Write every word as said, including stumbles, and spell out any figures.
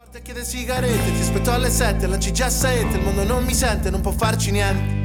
Te chiede sigarette, ti aspetto alle sette, lanci già sette, il mondo non mi sente, non può farci niente.